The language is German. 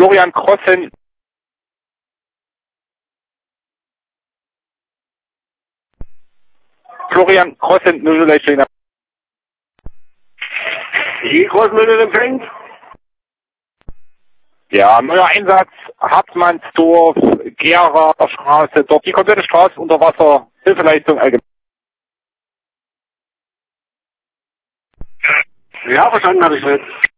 Florian Krossen. Florian Krossen, 00 Die Großmühle empfängt. Ja, neuer Einsatz, Hartmannsdorf, Gera Straße, dort die komplette Straße unter Wasser, Hilfeleistung allgemein. Ja, verstanden habe ich jetzt.